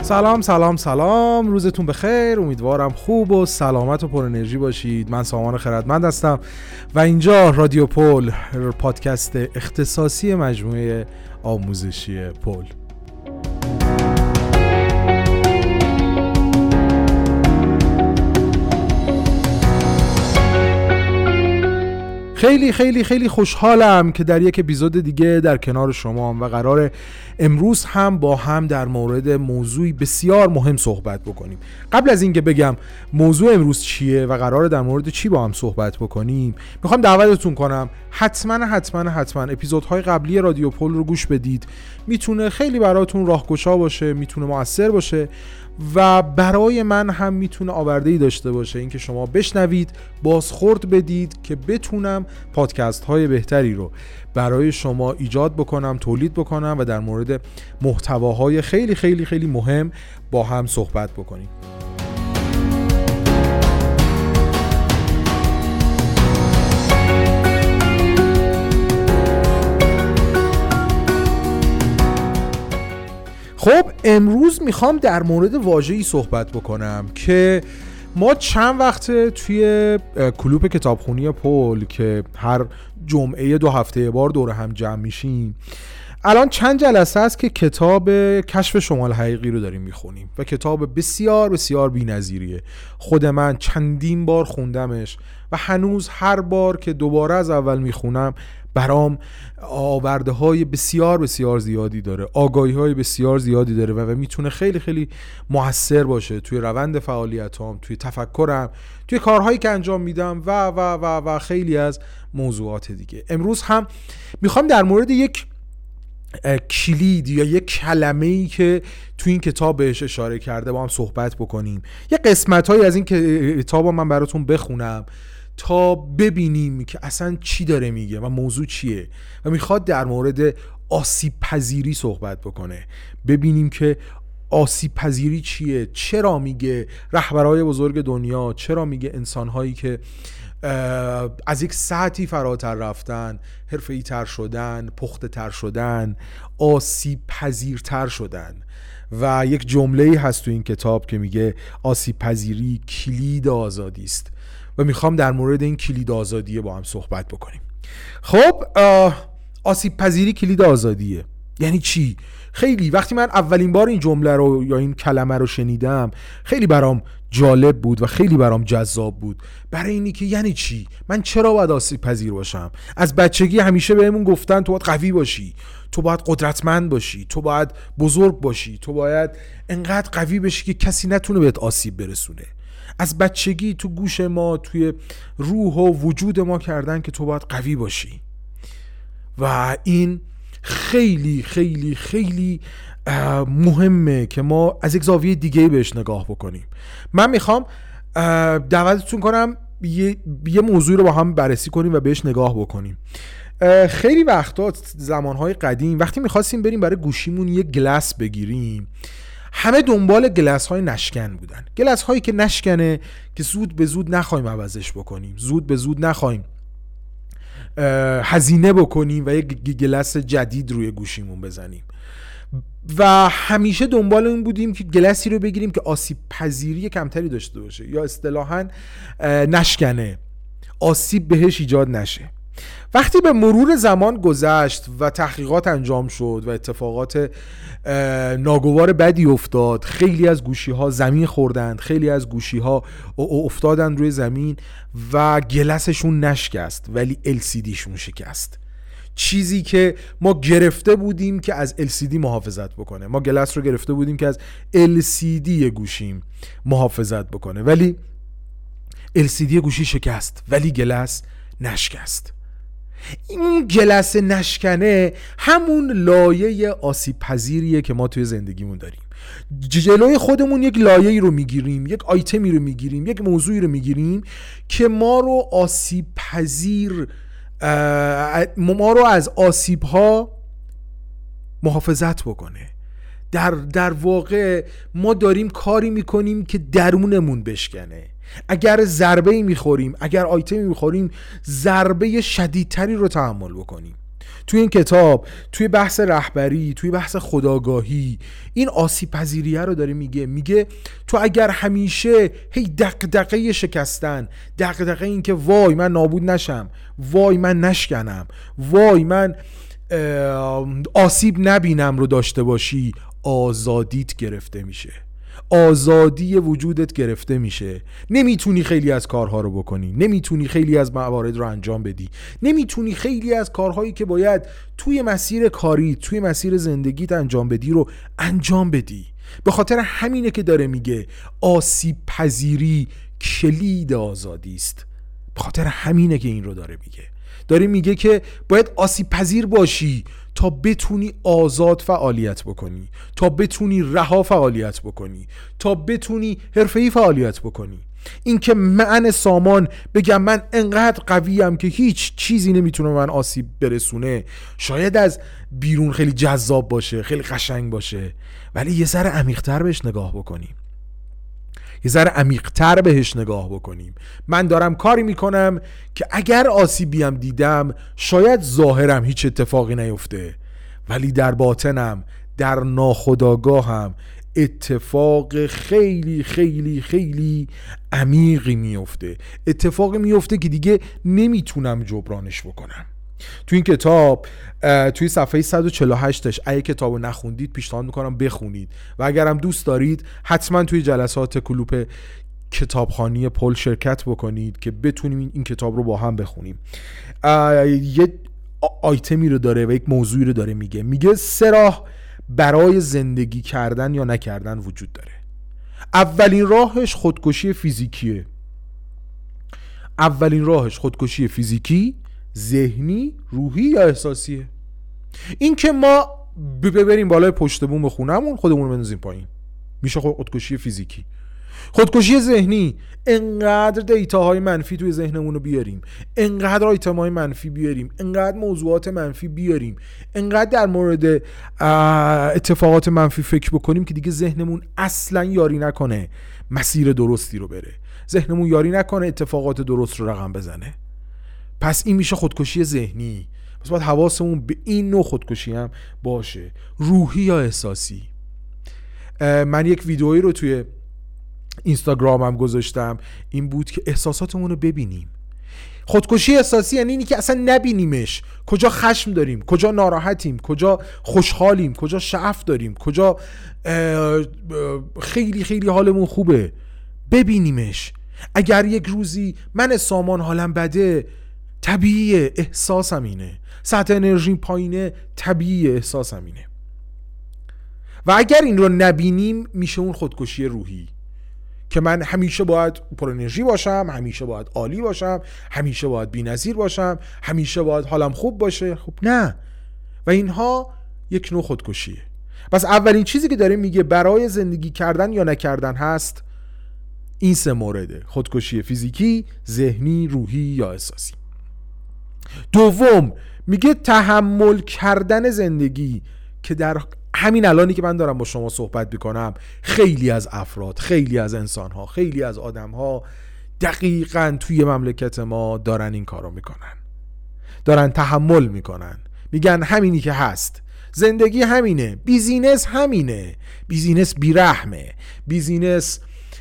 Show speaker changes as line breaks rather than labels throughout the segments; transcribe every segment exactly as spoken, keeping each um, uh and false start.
سلام سلام سلام، روزتون بخیر. امیدوارم خوب و سلامت و پر انرژی باشید. من سامان خردمند هستم و اینجا رادیو پول، پادکست اختصاصی مجموعه آموزشی پول. خیلی خیلی خیلی خوشحالم که در یک اپیزود دیگه در کنار شما و قرار امروز هم با هم در مورد موضوعی بسیار مهم صحبت بکنیم. قبل از اینکه بگم موضوع امروز چیه و قراره در مورد چی با هم صحبت بکنیم، میخوام دعوتتون کنم حتما حتما حتما اپیزودهای قبلی رادیو پول رو گوش بدید. میتونه خیلی براتون راهگشا باشه، میتونه مؤثر باشه و برای من هم میتونه آورده‌ای داشته باشه، اینکه شما بشنوید، بازخورد بدید که بتونم پادکست های بهتری رو برای شما ایجاد بکنم، تولید بکنم و در مورد محتواهای خیلی خیلی خیلی مهم با هم صحبت بکنیم. خب امروز میخوام در مورد واژه‌ای صحبت بکنم که ما چند وقته توی کلوپ کتابخونی پول که هر جمعه دو هفته بار دور هم جمع میشیم، الان چند جلسه است که کتاب کشف شمال حقیقی رو داریم میخونیم و کتاب بسیار بسیار بی‌نظیریه. خود من چندین بار خوندمش و هنوز هر بار که دوباره از اول میخونم برام آورده های بسیار بسیار زیادی داره، آگاهی های بسیار زیادی داره و, و میتونه خیلی خیلی موثر باشه توی روند فعالیتام، توی تفکرم، توی کارهایی که انجام میدم و و و و خیلی از موضوعات دیگه. امروز هم میخوام در مورد یک کلید یا یک کلمه‌ای که توی این کتاب بهش اشاره کرده با هم صحبت بکنیم. یه قسمت‌هایی از این کتاب من براتون بخونم تا ببینیم که اصلا چی داره میگه و موضوع چیه و میخواد در مورد آسیب پذیری صحبت بکنه. ببینیم که آسیب پذیری چیه، چرا میگه رهبرهای بزرگ دنیا، چرا میگه انسانهایی که از یک سطحی فراتر رفتن، حرفه‌ای تر شدن، پخته تر شدن، آسیب پذیرتر شدن. و یک جمله‌ای هست تو این کتاب که میگه آسیب پذیری کلید آزادی است و میخوام در مورد این کلید آزادیه با هم صحبت بکنیم. خب آسیب پذیری کلید آزادیه یعنی چی؟ خیلی وقتی من اولین بار این جمله رو یا این کلمه رو شنیدم خیلی برام جالب بود و خیلی برام جذاب بود، برای اینی که یعنی چی؟ من چرا باید آسیب پذیر باشم؟ از بچگی همیشه بهمون گفتن تو باید قوی باشی، تو باید قدرتمند باشی، تو باید بزرگ باشی، تو باید انقدر قوی باشی که کسی نتونه بهت آسیب برسونه. از بچگی تو گوش ما، توی روح و وجود ما کردن که تو باید قوی باشی و این خیلی خیلی خیلی مهمه که ما از یک زاویه دیگه بهش نگاه بکنیم. من میخوام دعوتتون کنم یه, یه موضوع رو با هم بررسی کنیم و بهش نگاه بکنیم. خیلی وقتا زمانهای قدیم وقتی میخواستیم بریم برای گوشیمون یه گلاس بگیریم، همه دنبال گلاس های نشکن بودن، گلاس هایی که نشکنه، که زود به زود نخوایم عوضش بکنیم، زود به زود نخوایم هزینه بکنیم و یک گلاس جدید روی گوشیمون بزنیم. و همیشه دنبال این بودیم که گلسی رو بگیریم که آسیب پذیری کمتری داشته باشه یا اصطلاحاً نشکنه، آسیب بهش ایجاد نشه. وقتی به مرور زمان گذشت و تحقیقات انجام شد و اتفاقات ناگوار بدی افتاد، خیلی از گوشی ها زمین خوردند، خیلی از گوشی ها افتادند روی زمین و گلسشون نشکست ولی ال سی دی شون شکست. چیزی که ما گرفته بودیم که از ال سی دی محافظت بکنه، ما گلاس رو گرفته بودیم که از ال سی دی گوشیم محافظت بکنه، ولی ال سی دی گوشی شکست ولی گلاس نشکست. این گلاس نشکنه همون لایه آسیب پذیریه که ما توی زندگیمون داریم. جلوی خودمون یک لایه‌ای رو میگیریم، یک آیتمی رو میگیریم، یک موضوعی رو میگیریم که ما رو آسیب پذیر ما رو از آسیب ها محافظت بکنه. در در واقع ما داریم کاری میکنیم که درونمون بشکنه. اگر ضربه‌ای میخوریم، اگر آیتمی میخوریم، ضربه شدیدتری رو تحمل بکنیم. توی این کتاب، توی بحث رهبری، توی بحث خودآگاهی، این آسیب پذیریه رو داره میگه. میگه تو اگر همیشه هی دغدغه شکستن، دغدغه این که وای من نابود نشم، وای من نشکنم، وای من آسیب نبینم رو داشته باشی، آزادیت گرفته میشه، آزادی وجودت گرفته میشه. نمیتونی خیلی از کارها رو بکنی، نمیتونی خیلی از موارد رو انجام بدی، نمیتونی خیلی از کارهایی که باید توی مسیر کاری، توی مسیر زندگیت انجام بدی رو انجام بدی. به خاطر همینه که داره میگه آسیب پذیری کلید آزادی است. به خاطر همینه که این رو داره میگه. داره میگه که باید آسیب پذیر باشی تا بتونی آزاد فعالیت بکنی، تا بتونی رها فعالیت بکنی، تا بتونی حرفه‌ای فعالیت بکنی. این که من سامان بگم من انقدر قویم که هیچ چیزی نمیتونه من آسیب برسونه، شاید از بیرون خیلی جذاب باشه، خیلی قشنگ باشه، ولی یه ذره عمیق‌تر بهش نگاه بکنیم، یه ذره عمیق‌تر بهش نگاه بکنیم. من دارم کاری میکنم که اگر آسیبی هم دیدم شاید ظاهرم هیچ اتفاقی نیفته، ولی در باطنم، در ناخودآگاهم اتفاق خیلی خیلی خیلی عمیقی میفته، اتفاقی میفته که دیگه نمیتونم جبرانش بکنم. تو این کتاب توی صفحه صد و چهل و هشتش اگه کتابو نخوندید پیشنهاد میکنم بخونید و اگرم دوست دارید حتما توی جلسات کلوپ کتابخوانی پل شرکت بکنید که بتونیم این کتاب رو با هم بخونیم. یه آیتمی رو داره و یک موضوعی رو داره میگه. میگه سه راه برای زندگی کردن یا نکردن وجود داره. اولین راهش خودکشی فیزیکیه. اولین راهش خودکشی فیزیکی، ذهنی، روحی یا احساسیه. این که ما ببریم بالای پشت بوم خونمون خودمون رو بندازیم پایین میشه خودکشی فیزیکی. خودکشی ذهنی، انقدر دیتاهای منفی توی ذهنمون رو بیاریم، انقدر آیتم‌های منفی بیاریم، انقدر موضوعات منفی بیاریم، انقدر در مورد اتفاقات منفی فکر بکنیم که دیگه ذهنمون اصلا یاری نکنه مسیر درستی رو بره، ذهنمون یاری نکنه اتفاقات درست رو رقم بزنه. پس این میشه خودکشی ذهنی. پس باید حواسمون به این نوع خودکشی هم باشه. روحی یا احساسی، من یک ویدئویی رو توی اینستاگرامم گذاشتم، این بود که احساساتمون رو ببینیم. خودکشی احساسی یعنی اینی که اصلا نبینیمش، کجا خشم داریم، کجا ناراحتیم، کجا خوشحالیم، کجا شعف داریم، کجا خیلی خیلی حالمون خوبه، ببینیمش. اگر یک روزی من سامان حالم بده، طبیعیه، احساسم اینه. سطح انرژی پایینه، طبیعیه، احساسم اینه. و اگر این رو نبینیم میشه اون خودکشی روحی که من همیشه باید پر انرژی باشم، همیشه باید عالی باشم، همیشه باید بی‌نظیر باشم، همیشه باید حالم خوب باشه. خب نه. و اینها یک نوع خودکشیه. پس اولین چیزی که داره میگه برای زندگی کردن یا نکردن هست این سه مورده: خودکشی فیزیکی، ذهنی، روحی یا احساسی. دوم میگه تحمل کردن زندگی، که در همین الانی که من دارم با شما صحبت میکنم خیلی از افراد، خیلی از انسانها، خیلی از آدمها دقیقاً توی مملکت ما دارن این کارو میکنن، دارن تحمل میکنن، میگن همینی که هست، زندگی همینه، بیزینس همینه، بیزینس بیرحمه، بیزینس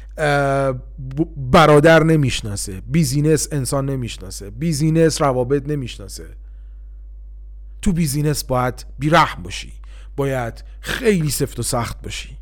برادر نمیشناسه، بیزینس انسان نمیشناسه، بیزینس روابط نمیشناسه. تو بیزینس باید بیرحم باشی، باید خیلی سفت و سخت باشی.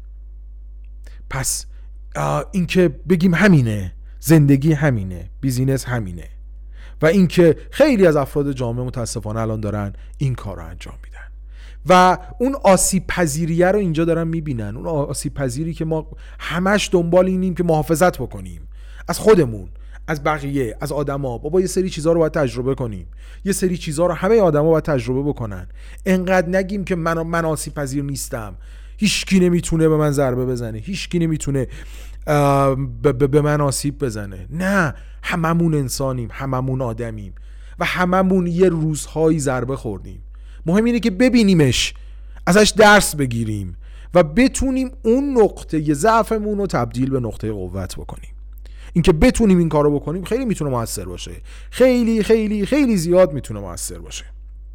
پس این که بگیم همینه، زندگی همینه، بیزینس همینه، و این که خیلی از افراد جامعه متاسفانه الان دارن این کار رو انجام میدن و اون آسیب پذیریه رو اینجا دارن میبینن. اون آسیب پذیری که ما همش دنبال اینیم که محافظت بکنیم از خودمون، از بقیه، از آدما. بابا یه سری چیزا رو باید تجربه کنیم، یه سری چیزا رو همه آدما باید تجربه بکنن. انقدر نگیم که من من آسیب پذیر نیستم، هیچکی نمیتونه به من ضربه بزنه، هیچکی نمیتونه به من آسیب بزنه. نه، هممون انسانیم، هممون آدمیم و هممون یه روزهایی ضربه خوردیم. مهم اینه که ببینیمش، ازش درس بگیریم و بتونیم اون نقطه ضعفمون رو تبدیل به نقطه قوت بکنیم. اینکه بتونیم این کارو بکنیم خیلی میتونه موثر باشه، خیلی خیلی خیلی زیاد میتونه موثر باشه.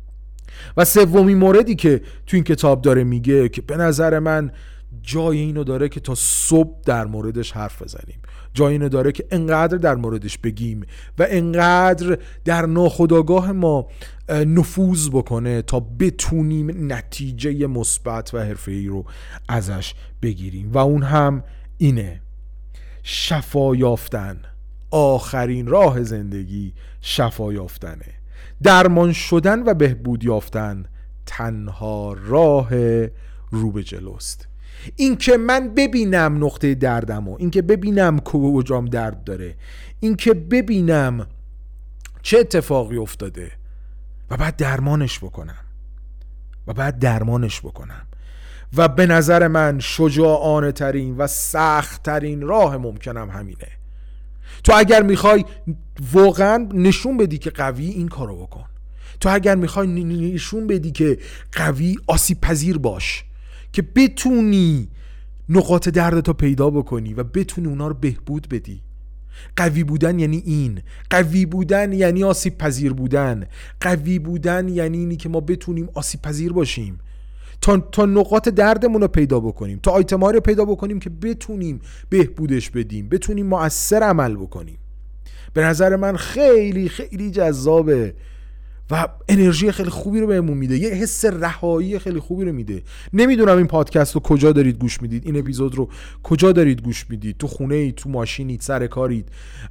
و سومین موردی که تو این کتاب داره میگه که به نظر من جای اینو داره که تا صبح در موردش حرف بزنیم، جای اینو داره که انقدر در موردش بگیم و انقدر در ناخودآگاه ما نفوذ بکنه تا بتونیم نتیجه مثبت و حرفه‌ای رو ازش بگیریم. و اون هم اینه: شفا یافتن. آخرین راه زندگی شفا یافتنه. درمان شدن و بهبود یافتن تنها راه رو به جلوست. این که من ببینم نقطه دردمو، این که ببینم کجام درد داره، این که ببینم چه اتفاقی افتاده و بعد درمانش بکنم و بعد درمانش بکنم و به نظر من شجاعانه ترین و سخت ترین راه ممکنم همینه. تو اگر میخوای واقعا نشون بدی که قوی، این کارو بکن. تو اگر میخوای نشون بدی که قوی، آسیب پذیر باش که بتونی نقاط دردتو پیدا بکنی و بتونی اونا رو بهبود بدی. قوی بودن یعنی این. قوی بودن یعنی آسیب پذیر بودن. قوی بودن یعنی اینی که ما بتونیم آسیب پذیر باشیم تا تا نقاط دردمون رو پیدا بکنیم، تا آیتم‌ها رو پیدا بکنیم که بتونیم بهبودش بدیم، بتونیم مؤثر عمل بکنیم. به نظر من خیلی خیلی جذابه و انرژی خیلی خوبی رو بهمون میده، یه حس رهایی خیلی خوبی رو میده. نمیدونم این پادکست رو کجا دارید گوش میدید، این اپیزود رو کجا دارید گوش میدید، تو خونه اید، تو ماشینید، سر کارید.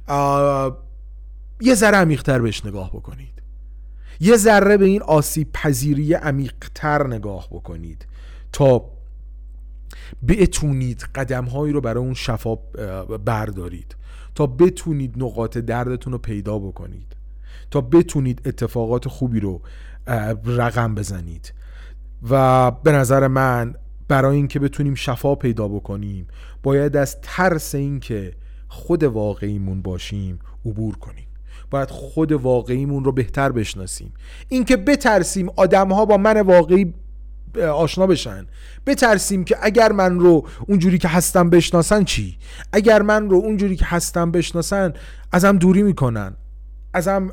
یه ذره عمیق‌تر بهش نگاه بکنید، یه ذره به این آسیب پذیری عمیق‌تر نگاه بکنید تا بتونید قدم‌هایی رو برای اون شفا بردارید، تا بتونید نقاط دردتون رو پیدا بکنید، تا بتونید اتفاقات خوبی رو رقم بزنید. و به نظر من برای این که بتونیم شفا پیدا بکنیم باید از ترس این که خود واقعیمون باشیم عبور کنیم. باید خود واقعیمون رو بهتر بشناسیم. این که بترسیم آدم‌ها با من واقعی آشنا بشن، بترسیم که اگر من رو اونجوری که هستم بشناسن چی؟ اگر من رو اونجوری که هستم بشناسن ازم دوری میکنن، ازم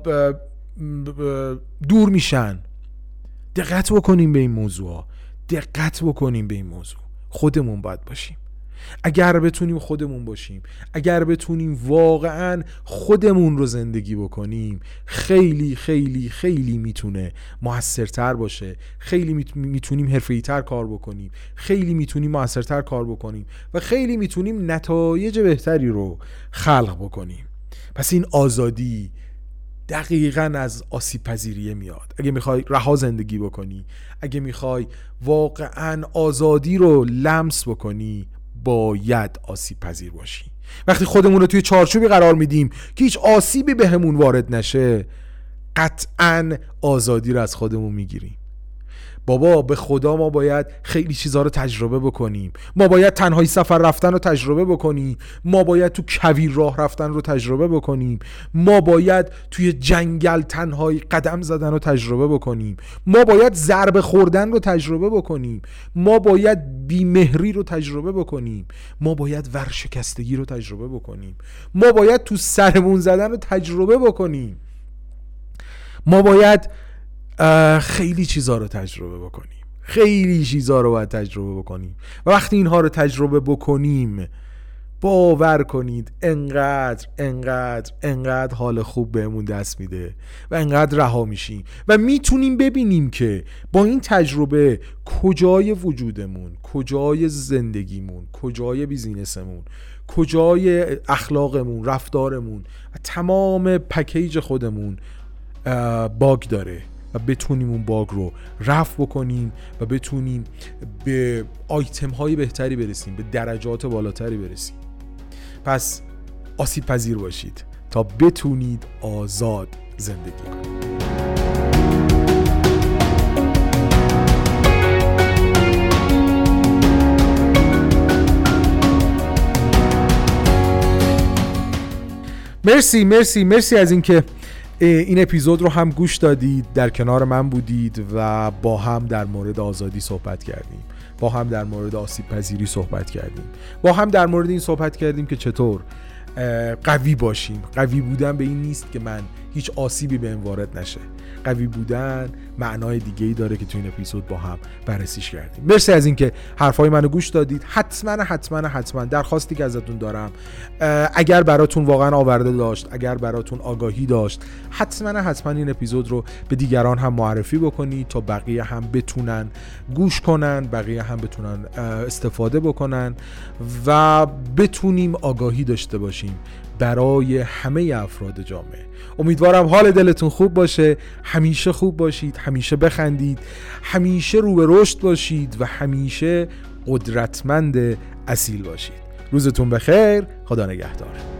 دور میشن. دقت بکنیم به این موضوع، دقت بکنیم به این موضوع. خودمون باید باشیم. اگر بتونیم خودمون باشیم، اگر بتونیم واقعا خودمون رو زندگی بکنیم، خیلی خیلی خیلی میتونه موثرتر باشه. خیلی میتونیم حرفه‌ای‌تر کار بکنیم، خیلی میتونیم موثرتر کار بکنیم و خیلی میتونیم نتایج بهتری رو خلق بکنیم. پس این آزادی دقیقاً از آسیب پذیریه میاد. اگه میخوای رها زندگی بکنی، اگه میخوای واقعاً آزادی رو لمس بکنی، باید آسیب پذیر باشی. وقتی خودمون رو توی چارچوبی قرار میدیم که هیچ آسیبی بهمون وارد نشه، قطعاً آزادی رو از خودمون میگیریم. بابا به خدا ما باید خیلی چیزها رو تجربه بکنیم. ما باید تنهایی سفر رفتن رو تجربه بکنیم. ما باید تو کویر راه رفتن رو تجربه بکنیم. ما باید توی جنگل تنهایی قدم زدن رو تجربه بکنیم. ما باید ضربه خوردن رو تجربه بکنیم. ما باید بیمهری رو تجربه بکنیم. ما باید ورشکستگی رو تجربه بکنیم. ما باید تو سرمون زدن رو تجربه بکنیم. ما باید خیلی چیزها رو تجربه بکنیم. خیلی چیزها رو باید تجربه بکنیم و وقتی اینها رو تجربه بکنیم، باور کنید انقدر انقدر انقدر حال خوب بهمون دست میده و انقدر رها میشیم و میتونیم ببینیم که با این تجربه کجای وجودمون، کجای زندگیمون، کجای بیزینسمون، کجای اخلاقمون، رفتارمون و تمام پکیج خودمون باگ داره و بتونیم اون باگ رو رفع بکنیم و بتونیم به آیتم های بهتری برسیم، به درجات بالاتری برسیم. پس آسیب پذیر باشید تا بتونید آزاد زندگی کنید. مرسی مرسی مرسی از اینکه این اپیزود رو هم گوش دادید، در کنار من بودید و با هم در مورد آزادی صحبت کردیم، با هم در مورد آسیب پذیری صحبت کردیم، با هم در مورد این صحبت کردیم که چطور قوی باشیم. قوی بودن به این نیست که من هیچ آسیبی به این وارد نشه. قوی بودن معنای دیگه‌ای داره که تو این اپیزود با هم بررسیش کردیم. مرسی از اینکه حرفای منو گوش دادید. حتما حتما حتما درخواستی که ازتون دارم، اگر براتون واقعا آورده داشت، اگر براتون آگاهی داشت، حتما حتما این اپیزود رو به دیگران هم معرفی بکنید تا بقیه هم بتونن گوش کنن، بقیه هم بتونن استفاده بکنن و بتونیم آگاهی داشته باشیم برای همه افراد جامعه. امیدوارم حال دلتون خوب باشه، همیشه خوب باشید، همیشه بخندید، همیشه رو به رشد باشید و همیشه قدرتمند اصیل باشید. روزتون بخیر، خدا نگهدار.